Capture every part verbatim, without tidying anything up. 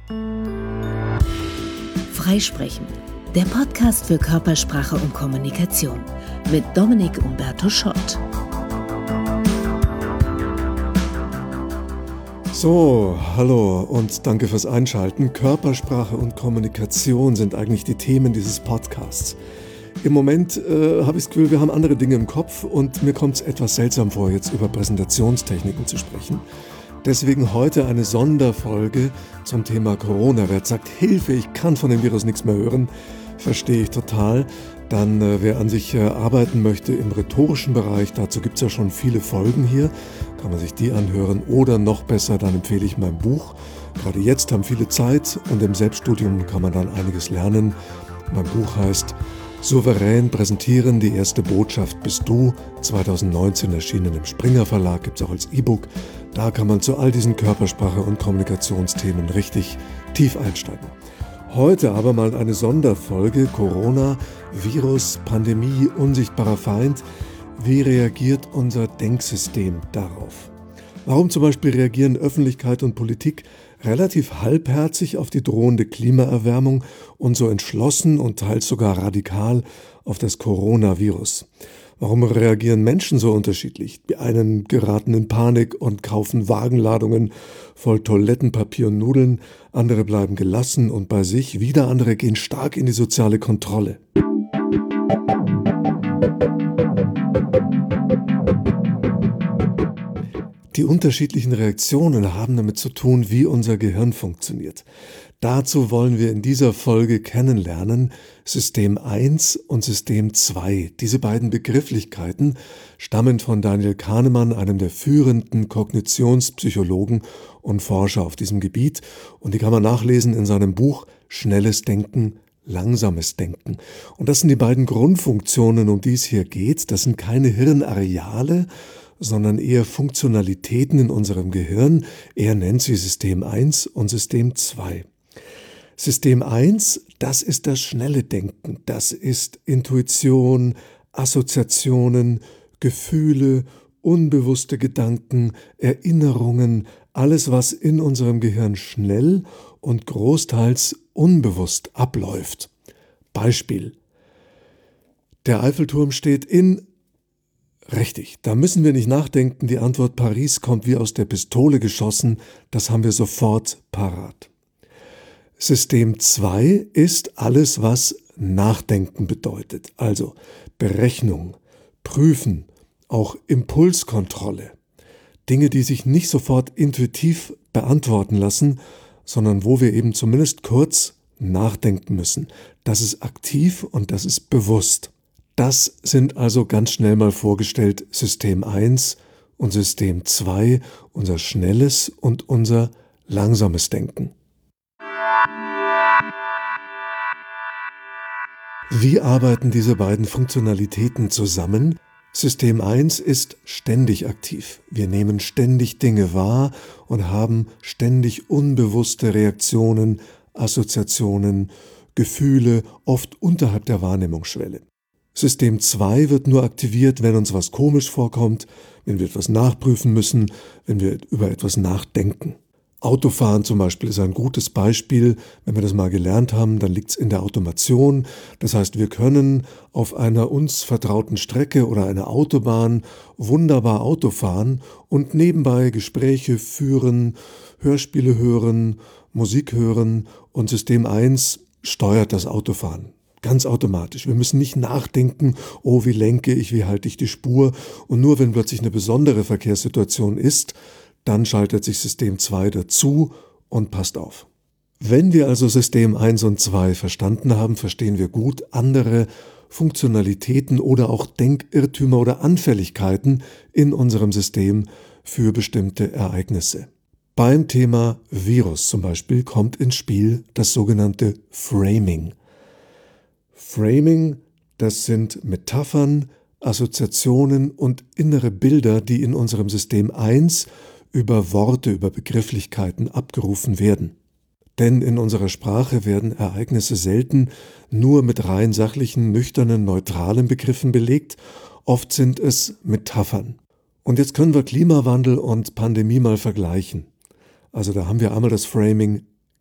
Freisprechen, der Podcast für Körpersprache und Kommunikation mit Dominik Umberto Schott. So, hallo und danke fürs Einschalten. Körpersprache und Kommunikation sind eigentlich die Themen dieses Podcasts. Im Moment äh, habe ich das Gefühl, wir haben andere Dinge im Kopf und mir kommt es etwas seltsam vor, jetzt über Präsentationstechniken zu sprechen. Deswegen heute eine Sonderfolge zum Thema Corona. Wer sagt, Hilfe, ich kann von dem Virus nichts mehr hören, verstehe ich total. Dann, äh, wer an sich äh, arbeiten möchte im rhetorischen Bereich, dazu gibt es ja schon viele Folgen hier, kann man sich die anhören. Oder noch besser, dann empfehle ich mein Buch. Gerade jetzt haben viele Zeit und im Selbststudium kann man dann einiges lernen. Mein Buch heißt Souverän präsentieren, die erste Botschaft bist du, zwanzig neunzehn erschienen im Springer Verlag, gibt es auch als E-Book. Da kann man zu all diesen Körpersprache- und Kommunikationsthemen richtig tief einsteigen. Heute aber mal eine Sonderfolge, Corona, Virus, Pandemie, unsichtbarer Feind. Wie reagiert unser Denksystem darauf? Warum zum Beispiel reagieren Öffentlichkeit und Politik relativ halbherzig auf die drohende Klimaerwärmung und so entschlossen und teils sogar radikal auf das Coronavirus? Warum reagieren Menschen so unterschiedlich? Die einen geraten in Panik und kaufen Wagenladungen voll Toilettenpapier und Nudeln, andere bleiben gelassen und bei sich, wieder andere gehen stark in die soziale Kontrolle. Die unterschiedlichen Reaktionen haben damit zu tun, wie unser Gehirn funktioniert. Dazu wollen wir in dieser Folge kennenlernen System eins und System zwei. Diese beiden Begrifflichkeiten stammen von Daniel Kahnemann, einem der führenden Kognitionspsychologen und Forscher auf diesem Gebiet. Und die kann man nachlesen in seinem Buch Schnelles Denken, Langsames Denken. Und das sind die beiden Grundfunktionen, um die es hier geht. Das sind keine Hirnareale, sondern eher Funktionalitäten in unserem Gehirn. Er nennt sie System eins und System zwei. System eins, das ist das schnelle Denken, das ist Intuition, Assoziationen, Gefühle, unbewusste Gedanken, Erinnerungen, alles, was in unserem Gehirn schnell und großteils unbewusst abläuft. Beispiel: Der Eiffelturm steht in Richtig, da müssen wir nicht nachdenken, die Antwort Paris kommt wie aus der Pistole geschossen, das haben wir sofort parat. System zwei ist alles, was Nachdenken bedeutet, also Berechnung, Prüfen, auch Impulskontrolle. Dinge, die sich nicht sofort intuitiv beantworten lassen, sondern wo wir eben zumindest kurz nachdenken müssen. Das ist aktiv und das ist bewusst. Das sind also ganz schnell mal vorgestellt System eins und System zwei, unser schnelles und unser langsames Denken. Wie arbeiten diese beiden Funktionalitäten zusammen? System eins ist ständig aktiv. Wir nehmen ständig Dinge wahr und haben ständig unbewusste Reaktionen, Assoziationen, Gefühle, oft unterhalb der Wahrnehmungsschwelle. System zwei wird nur aktiviert, wenn uns was komisch vorkommt, wenn wir etwas nachprüfen müssen, wenn wir über etwas nachdenken. Autofahren zum Beispiel ist ein gutes Beispiel. Wenn wir das mal gelernt haben, dann liegt es in der Automation. Das heißt, wir können auf einer uns vertrauten Strecke oder einer Autobahn wunderbar Auto fahren und nebenbei Gespräche führen, Hörspiele hören, Musik hören und System eins steuert das Autofahren. Ganz automatisch. Wir müssen nicht nachdenken, oh, wie lenke ich, wie halte ich die Spur. Und nur wenn plötzlich eine besondere Verkehrssituation ist, dann schaltet sich System zwei dazu und passt auf. Wenn wir also System eins und zwei verstanden haben, verstehen wir gut andere Funktionalitäten oder auch Denkirrtümer oder Anfälligkeiten in unserem System für bestimmte Ereignisse. Beim Thema Virus zum Beispiel kommt ins Spiel das sogenannte Framing. Framing, das sind Metaphern, Assoziationen und innere Bilder, die in unserem System eins über Worte, über Begrifflichkeiten abgerufen werden. Denn in unserer Sprache werden Ereignisse selten nur mit rein sachlichen, nüchternen, neutralen Begriffen belegt, oft sind es Metaphern. Und jetzt können wir Klimawandel und Pandemie mal vergleichen. Also da haben wir einmal das Framing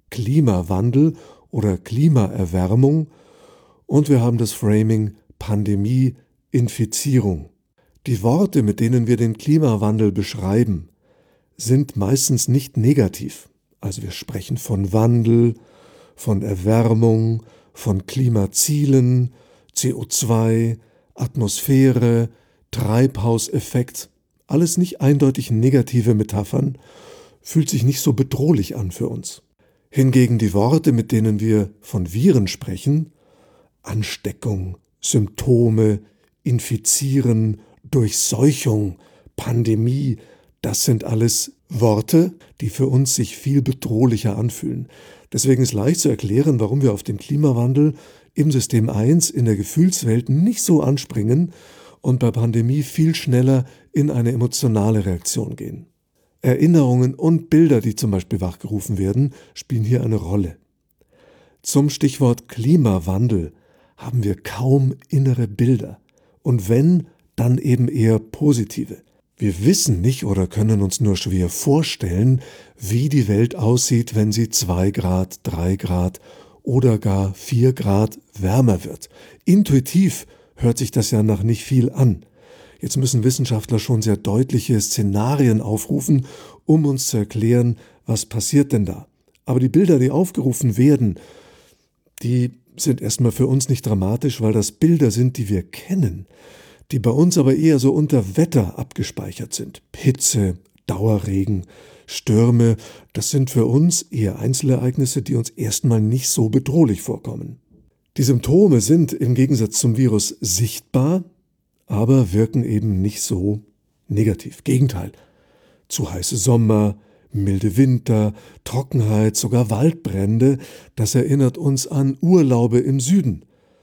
Klimawandel oder Klimaerwärmung und wir haben das Framing Pandemie, Infizierung. Die Worte, mit denen wir den Klimawandel beschreiben, sind meistens nicht negativ. Also wir sprechen von Wandel, von Erwärmung, von Klimazielen, C O zwei, Atmosphäre, Treibhauseffekt. Alles nicht eindeutig negative Metaphern, fühlt sich nicht so bedrohlich an für uns. Hingegen die Worte, mit denen wir von Viren sprechen, Ansteckung, Symptome, Infizieren, Durchseuchung, Pandemie, das sind alles Worte, die für uns sich viel bedrohlicher anfühlen. Deswegen ist leicht zu erklären, warum wir auf den Klimawandel im System eins in der Gefühlswelt nicht so anspringen und bei Pandemie viel schneller in eine emotionale Reaktion gehen. Erinnerungen und Bilder, die zum Beispiel wachgerufen werden, spielen hier eine Rolle. Zum Stichwort Klimawandel haben wir kaum innere Bilder. Und wenn, dann eben eher positive. Wir wissen nicht oder können uns nur schwer vorstellen, wie die Welt aussieht, wenn sie zwei Grad, drei Grad oder gar vier Grad wärmer wird. Intuitiv hört sich das ja nach nicht viel an. Jetzt müssen Wissenschaftler schon sehr deutliche Szenarien aufrufen, um uns zu erklären, was passiert denn da. Aber die Bilder, die aufgerufen werden, die sind erstmal für uns nicht dramatisch, weil das Bilder sind, die wir kennen, die bei uns aber eher so unter Wetter abgespeichert sind. Hitze, Dauerregen, Stürme, das sind für uns eher Einzelereignisse, die uns erstmal nicht so bedrohlich vorkommen. Die Symptome sind im Gegensatz zum Virus sichtbar, aber wirken eben nicht so negativ. Gegenteil, zu heiße Sommer, milde Winter, Trockenheit, sogar Waldbrände, das erinnert uns an Urlaube im Süden.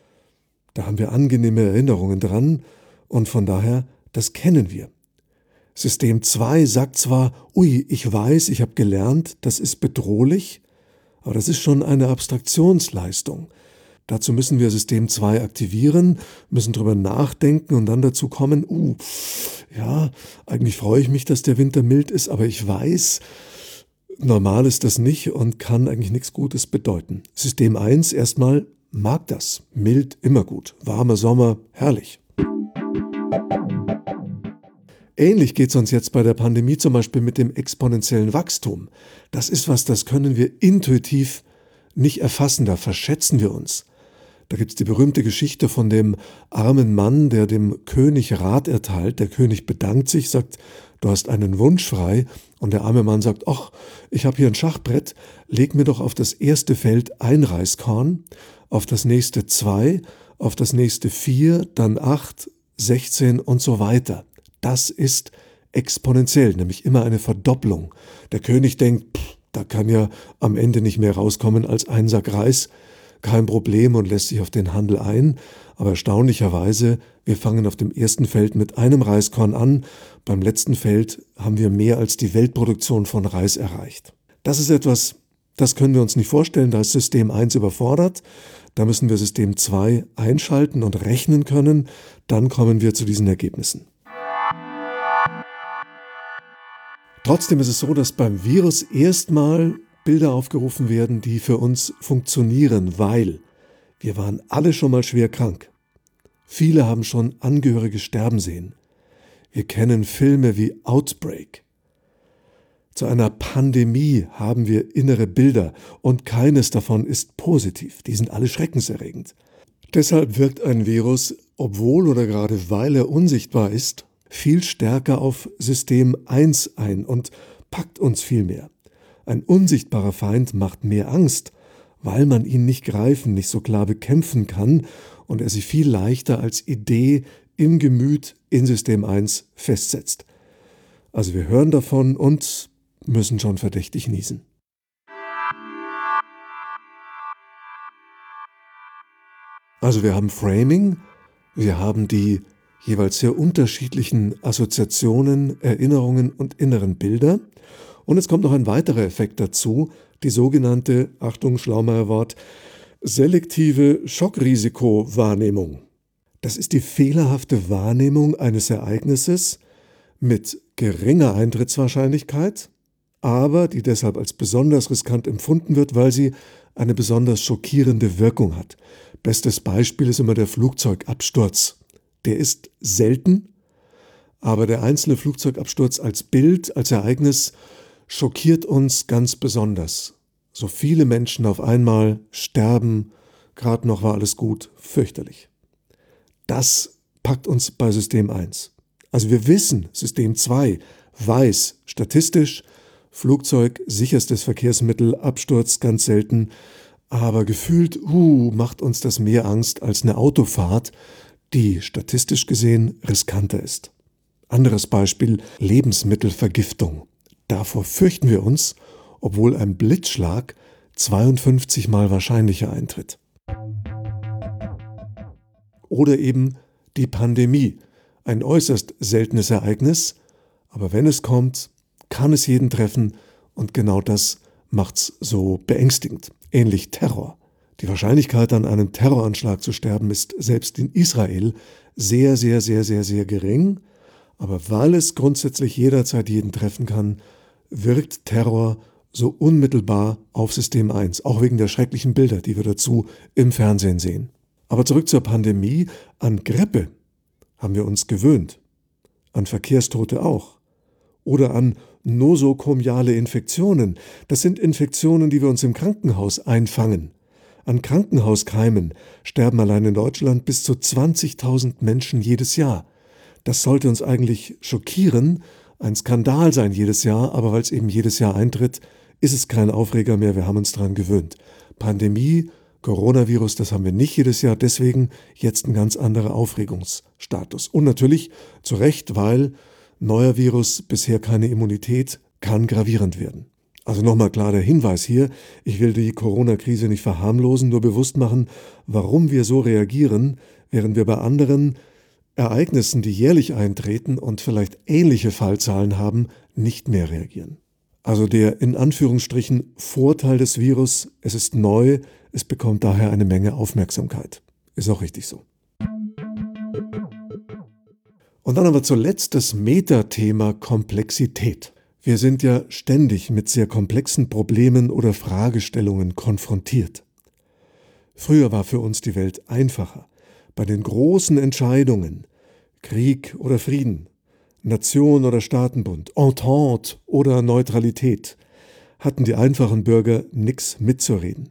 Da haben wir angenehme Erinnerungen dran und von daher, das kennen wir. System zwei sagt zwar, ui, ich weiß, ich habe gelernt, das ist bedrohlich, aber das ist schon eine Abstraktionsleistung. Dazu müssen wir System zwei aktivieren, müssen drüber nachdenken und dann dazu kommen, uh, ja, eigentlich freue ich mich, dass der Winter mild ist, aber ich weiß, normal ist das nicht und kann eigentlich nichts Gutes bedeuten. System eins erstmal mag das, mild immer gut, warmer Sommer, herrlich. Ähnlich geht es uns jetzt bei der Pandemie zum Beispiel mit dem exponentiellen Wachstum. Das ist was, das können wir intuitiv nicht erfassen, da verschätzen wir uns. Da gibt es die berühmte Geschichte von dem armen Mann, der dem König Rat erteilt. Der König bedankt sich, sagt, du hast einen Wunsch frei. Und der arme Mann sagt, ach, ich habe hier ein Schachbrett, leg mir doch auf das erste Feld ein Reiskorn, auf das nächste zwei, auf das nächste vier, dann acht, sechzehn und so weiter. Das ist exponentiell, nämlich immer eine Verdopplung. Der König denkt, pff, da kann ja am Ende nicht mehr rauskommen als ein Sack Reis. Kein Problem und lässt sich auf den Handel ein. Aber erstaunlicherweise, wir fangen auf dem ersten Feld mit einem Reiskorn an. Beim letzten Feld haben wir mehr als die Weltproduktion von Reis erreicht. Das ist etwas, das können wir uns nicht vorstellen. Da ist System eins überfordert. Da müssen wir System zwei einschalten und rechnen können. Dann kommen wir zu diesen Ergebnissen. Trotzdem ist es so, dass beim Virus erstmal Bilder aufgerufen werden, die für uns funktionieren, weil wir waren alle schon mal schwer krank. Viele haben schon Angehörige sterben sehen. Wir kennen Filme wie Outbreak. Zu einer Pandemie haben wir innere Bilder und keines davon ist positiv. Die sind alle schreckenserregend. Deshalb wirkt ein Virus, obwohl oder gerade weil er unsichtbar ist, viel stärker auf System eins ein und packt uns viel mehr. Ein unsichtbarer Feind macht mehr Angst, weil man ihn nicht greifen, nicht so klar bekämpfen kann und er sich viel leichter als Idee im Gemüt in System eins festsetzt. Also wir hören davon und müssen schon verdächtig niesen. Also wir haben Framing, wir haben die jeweils sehr unterschiedlichen Assoziationen, Erinnerungen und inneren Bilder. Und es kommt noch ein weiterer Effekt dazu, die sogenannte, Achtung, Schlaumeier-Wort, selektive Schockrisikowahrnehmung. Das ist die fehlerhafte Wahrnehmung eines Ereignisses mit geringer Eintrittswahrscheinlichkeit, aber die deshalb als besonders riskant empfunden wird, weil sie eine besonders schockierende Wirkung hat. Bestes Beispiel ist immer der Flugzeugabsturz. Der ist selten, aber der einzelne Flugzeugabsturz als Bild, als Ereignis schockiert uns ganz besonders. So viele Menschen auf einmal sterben, gerade noch war alles gut, fürchterlich. Das packt uns bei System eins. Also wir wissen, System zwei weiß statistisch, Flugzeug, sicherstes Verkehrsmittel, Absturz ganz selten, aber gefühlt uh, macht uns das mehr Angst als eine Autofahrt, die statistisch gesehen riskanter ist. Anderes Beispiel, Lebensmittelvergiftung. Davor fürchten wir uns, obwohl ein Blitzschlag zweiundfünfzig Mal wahrscheinlicher eintritt. Oder eben die Pandemie, ein äußerst seltenes Ereignis, aber wenn es kommt, kann es jeden treffen und genau das macht's so beängstigend. Ähnlich Terror. Die Wahrscheinlichkeit, an einem Terroranschlag zu sterben, ist selbst in Israel sehr, sehr, sehr, sehr, sehr gering. Aber weil es grundsätzlich jederzeit jeden treffen kann, wirkt Terror so unmittelbar auf System eins, auch wegen der schrecklichen Bilder, die wir dazu im Fernsehen sehen. Aber zurück zur Pandemie. An Grippe haben wir uns gewöhnt, an Verkehrstote auch oder an nosokomiale Infektionen. Das sind Infektionen, die wir uns im Krankenhaus einfangen. An Krankenhauskeimen sterben allein in Deutschland bis zu zwanzigtausend Menschen jedes Jahr. Das sollte uns eigentlich schockieren, ein Skandal sein jedes Jahr, aber weil es eben jedes Jahr eintritt, ist es kein Aufreger mehr, wir haben uns daran gewöhnt. Pandemie, Coronavirus, das haben wir nicht jedes Jahr, deswegen jetzt ein ganz anderer Aufregungsstatus. Und natürlich zu Recht, weil neuer Virus, bisher keine Immunität, kann gravierend werden. Also nochmal klar der Hinweis hier, ich will die Corona-Krise nicht verharmlosen, nur bewusst machen, warum wir so reagieren, während wir bei anderen Ereignissen, die jährlich eintreten und vielleicht ähnliche Fallzahlen haben, nicht mehr reagieren. Also der in Anführungsstrichen Vorteil des Virus, es ist neu, es bekommt daher eine Menge Aufmerksamkeit. Ist auch richtig so. Und dann aber zuletzt das Metathema Komplexität. Wir sind ja ständig mit sehr komplexen Problemen oder Fragestellungen konfrontiert. Früher war für uns die Welt einfacher. Bei den großen Entscheidungen, Krieg oder Frieden, Nation oder Staatenbund, Entente oder Neutralität, hatten die einfachen Bürger nichts mitzureden.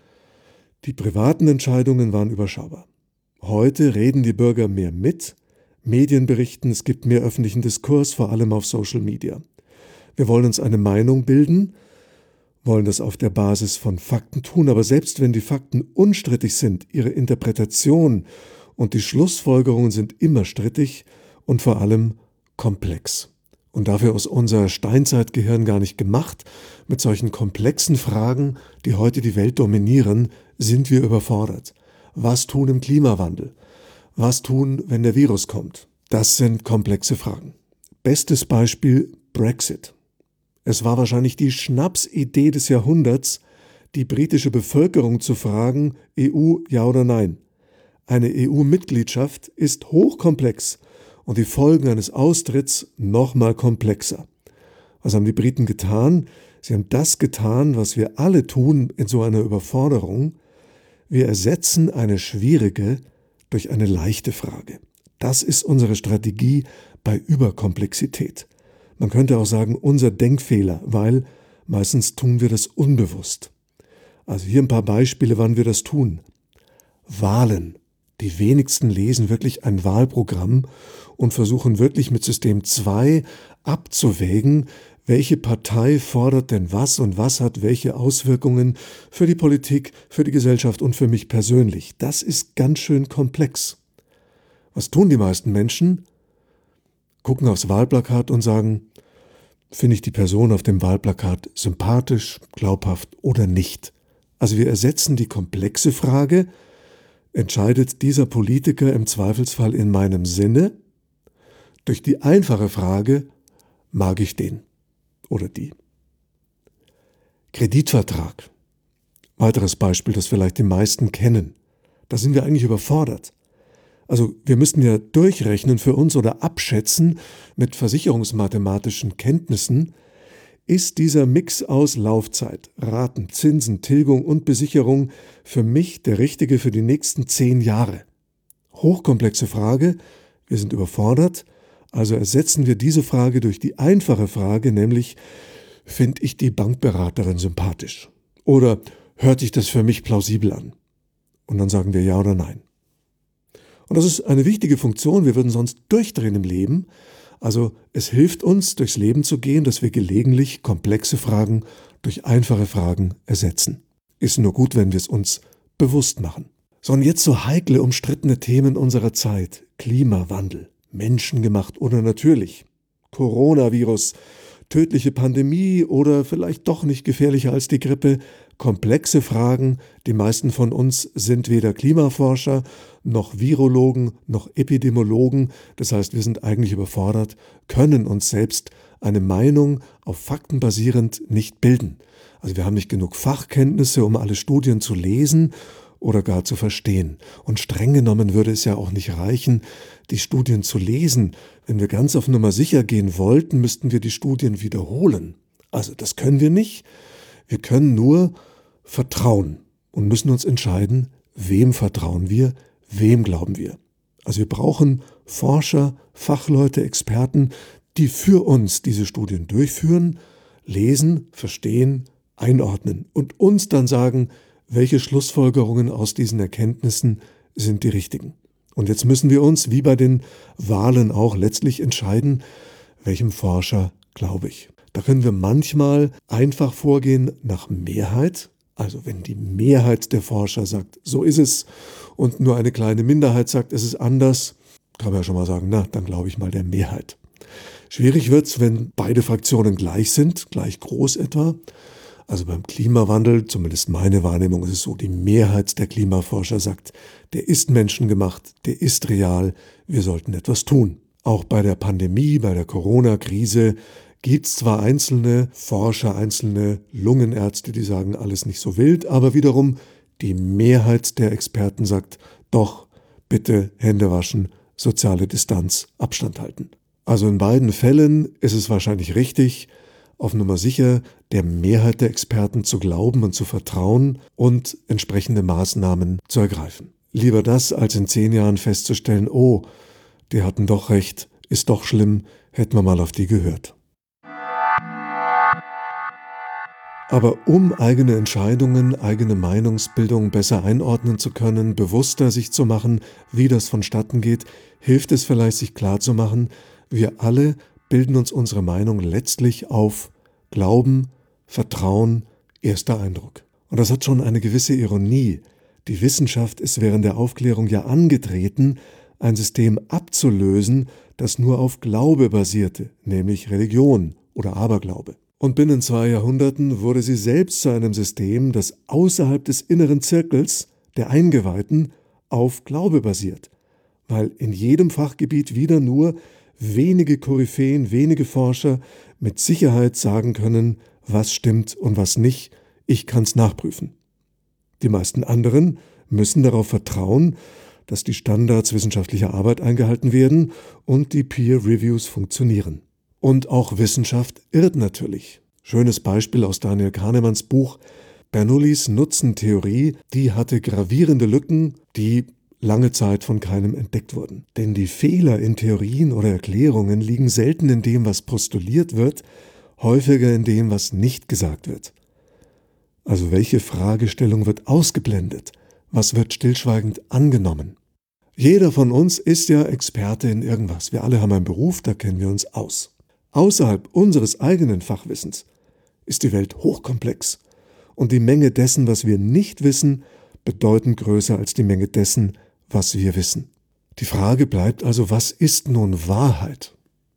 Die privaten Entscheidungen waren überschaubar. Heute reden die Bürger mehr mit, Medien berichten, es gibt mehr öffentlichen Diskurs, vor allem auf Social Media. Wir wollen uns eine Meinung bilden, wollen das auf der Basis von Fakten tun, aber selbst wenn die Fakten unstrittig sind, ihre Interpretation und die Schlussfolgerungen sind immer strittig und vor allem komplex. Und dafür ist unser Steinzeitgehirn gar nicht gemacht. Mit solchen komplexen Fragen, die heute die Welt dominieren, sind wir überfordert. Was tun im Klimawandel? Was tun, wenn der Virus kommt? Das sind komplexe Fragen. Bestes Beispiel Brexit. Es war wahrscheinlich die Schnapsidee des Jahrhunderts, die britische Bevölkerung zu fragen, E U ja oder nein. Eine E U-Mitgliedschaft ist hochkomplex und die Folgen eines Austritts noch mal komplexer. Was haben die Briten getan? Sie haben das getan, was wir alle tun in so einer Überforderung. Wir ersetzen eine schwierige durch eine leichte Frage. Das ist unsere Strategie bei Überkomplexität. Man könnte auch sagen, unser Denkfehler, weil meistens tun wir das unbewusst. Also hier ein paar Beispiele, wann wir das tun. Wahlen. Die wenigsten lesen wirklich ein Wahlprogramm und versuchen wirklich mit System zwei abzuwägen, welche Partei fordert denn was und was hat welche Auswirkungen für die Politik, für die Gesellschaft und für mich persönlich. Das ist ganz schön komplex. Was tun die meisten Menschen? Gucken aufs Wahlplakat und sagen, finde ich die Person auf dem Wahlplakat sympathisch, glaubhaft oder nicht? Also wir ersetzen die komplexe Frage, entscheidet dieser Politiker im Zweifelsfall in meinem Sinne, durch die einfache Frage, mag ich den oder die? Kreditvertrag. Weiteres Beispiel, das vielleicht die meisten kennen. Da sind wir eigentlich überfordert. Also wir müssten ja durchrechnen für uns oder abschätzen mit versicherungsmathematischen Kenntnissen, Ist dieser Mix aus Laufzeit, Raten, Zinsen, Tilgung und Besicherung für mich der richtige für die nächsten zehn Jahre? Hochkomplexe Frage, wir sind überfordert, also ersetzen wir diese Frage durch die einfache Frage, nämlich, finde ich die Bankberaterin sympathisch? Oder hört sich das für mich plausibel an? Und dann sagen wir ja oder nein. Und das ist eine wichtige Funktion, wir würden sonst durchdrehen im Leben. Also es hilft uns, durchs Leben zu gehen, dass wir gelegentlich komplexe Fragen durch einfache Fragen ersetzen. Ist nur gut, wenn wir es uns bewusst machen. So, und jetzt so heikle, umstrittene Themen unserer Zeit. Klimawandel, menschengemacht oder natürlich. Coronavirus, tödliche Pandemie oder vielleicht doch nicht gefährlicher als die Grippe. Komplexe Fragen. Die meisten von uns sind weder Klimaforscher, noch Virologen, noch Epidemiologen. Das heißt, wir sind eigentlich überfordert, können uns selbst eine Meinung auf Fakten basierend nicht bilden. Also wir haben nicht genug Fachkenntnisse, um alle Studien zu lesen oder gar zu verstehen. Und streng genommen würde es ja auch nicht reichen, die Studien zu lesen. Wenn wir ganz auf Nummer sicher gehen wollten, müssten wir die Studien wiederholen. Also das können wir nicht. Wir können nur vertrauen und müssen uns entscheiden, wem vertrauen wir, wem glauben wir. Also wir brauchen Forscher, Fachleute, Experten, die für uns diese Studien durchführen, lesen, verstehen, einordnen und uns dann sagen, welche Schlussfolgerungen aus diesen Erkenntnissen sind die richtigen. Und jetzt müssen wir uns, wie bei den Wahlen auch, letztlich entscheiden, welchem Forscher glaube ich. Da können wir manchmal einfach vorgehen nach Mehrheit. Also wenn die Mehrheit der Forscher sagt, so ist es, und nur eine kleine Minderheit sagt, es ist anders, kann man ja schon mal sagen, na, dann glaube ich mal der Mehrheit. Schwierig wird's, wenn beide Fraktionen gleich sind, gleich groß etwa. Also beim Klimawandel, zumindest meine Wahrnehmung ist es so, die Mehrheit der Klimaforscher sagt, der ist menschengemacht, der ist real, wir sollten etwas tun. Auch bei der Pandemie, bei der Corona-Krise gibt es zwar einzelne Forscher, einzelne Lungenärzte, die sagen, alles nicht so wild, aber wiederum die Mehrheit der Experten sagt, doch, bitte Hände waschen, soziale Distanz, Abstand halten. Also in beiden Fällen ist es wahrscheinlich richtig, auf Nummer sicher der Mehrheit der Experten zu glauben und zu vertrauen und entsprechende Maßnahmen zu ergreifen. Lieber das, als in zehn Jahren festzustellen, oh, die hatten doch recht, ist doch schlimm, hätten wir mal auf die gehört. Aber um eigene Entscheidungen, eigene Meinungsbildung besser einordnen zu können, bewusster sich zu machen, wie das vonstatten geht, hilft es vielleicht, sich klarzumachen, wir alle bilden uns unsere Meinung letztlich auf Glauben, Vertrauen, erster Eindruck. Und das hat schon eine gewisse Ironie. Die Wissenschaft ist während der Aufklärung ja angetreten, ein System abzulösen, das nur auf Glaube basierte, nämlich Religion oder Aberglaube. Und binnen zwei Jahrhunderten wurde sie selbst zu einem System, das außerhalb des inneren Zirkels der Eingeweihten auf Glaube basiert, weil in jedem Fachgebiet wieder nur wenige Koryphäen, wenige Forscher mit Sicherheit sagen können, was stimmt und was nicht, ich kann's nachprüfen. Die meisten anderen müssen darauf vertrauen, dass die Standards wissenschaftlicher Arbeit eingehalten werden und die Peer-Reviews funktionieren. Und auch Wissenschaft irrt natürlich. Schönes Beispiel aus Daniel Kahnemanns Buch Bernoullis Nutzentheorie, die hatte gravierende Lücken, die lange Zeit von keinem entdeckt wurden. Denn die Fehler in Theorien oder Erklärungen liegen selten in dem, was postuliert wird, häufiger in dem, was nicht gesagt wird. Also welche Fragestellung wird ausgeblendet? Was wird stillschweigend angenommen? Jeder von uns ist ja Experte in irgendwas. Wir alle haben einen Beruf, da kennen wir uns aus. Außerhalb unseres eigenen Fachwissens ist die Welt hochkomplex und die Menge dessen, was wir nicht wissen, bedeutend größer als die Menge dessen, was wir wissen. Die Frage bleibt also, was ist nun Wahrheit?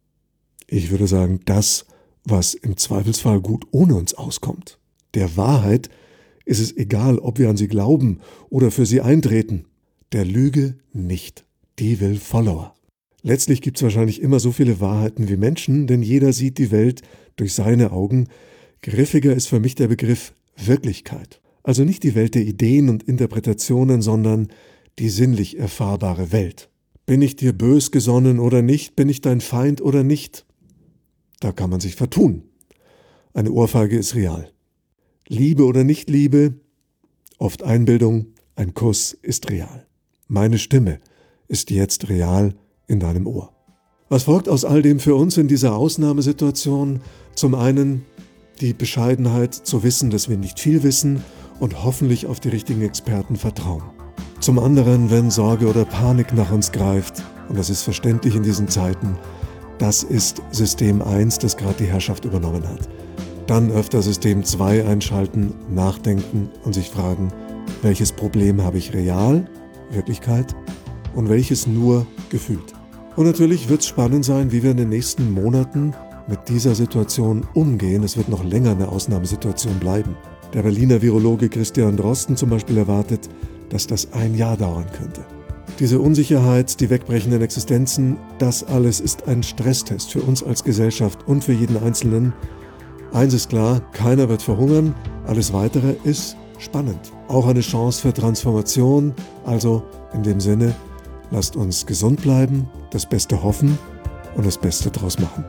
Ich würde sagen, das, was im Zweifelsfall gut ohne uns auskommt. Der Wahrheit ist es egal, ob wir an sie glauben oder für sie eintreten. Der Lüge nicht. Die will Follower. Letztlich gibt es wahrscheinlich immer so viele Wahrheiten wie Menschen, denn jeder sieht die Welt durch seine Augen. Griffiger ist für mich der Begriff Wirklichkeit. Also nicht die Welt der Ideen und Interpretationen, sondern die sinnlich erfahrbare Welt. Bin ich dir bös gesonnen oder nicht? Bin ich dein Feind oder nicht? Da kann man sich vertun. eine Ohrfeige ist real. Liebe oder Nicht-Liebe, oft Einbildung, ein Kuss ist real. Meine Stimme ist jetzt real in deinem Ohr. Was folgt aus all dem für uns in dieser Ausnahmesituation? Zum einen die Bescheidenheit zu wissen, dass wir nicht viel wissen und hoffentlich auf die richtigen Experten vertrauen. Zum anderen, wenn Sorge oder Panik nach uns greift, und das ist verständlich in diesen Zeiten, das ist System eins, das gerade die Herrschaft übernommen hat. Dann öfter System zwei einschalten, nachdenken und sich fragen, welches Problem habe ich real, Wirklichkeit, und welches nur gefühlt. Und natürlich wird es spannend sein, wie wir in den nächsten Monaten mit dieser Situation umgehen. Es wird noch länger eine Ausnahmesituation bleiben. Der Berliner Virologe Christian Drosten zum Beispiel erwartet, dass das ein Jahr dauern könnte. Diese Unsicherheit, die wegbrechenden Existenzen, das alles ist ein Stresstest für uns als Gesellschaft und für jeden Einzelnen. Eins ist klar, keiner wird verhungern, alles Weitere ist spannend. Auch eine Chance für Transformation, also in dem Sinne, lasst uns gesund bleiben, das Beste hoffen und das Beste draus machen.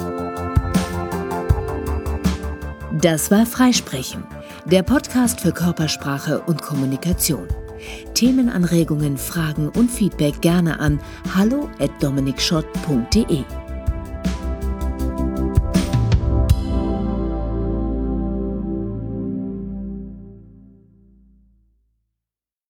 Das war Freisprechen, der Podcast für Körpersprache und Kommunikation. Themenanregungen, Fragen und Feedback gerne an hallo at dominik schott punkt de.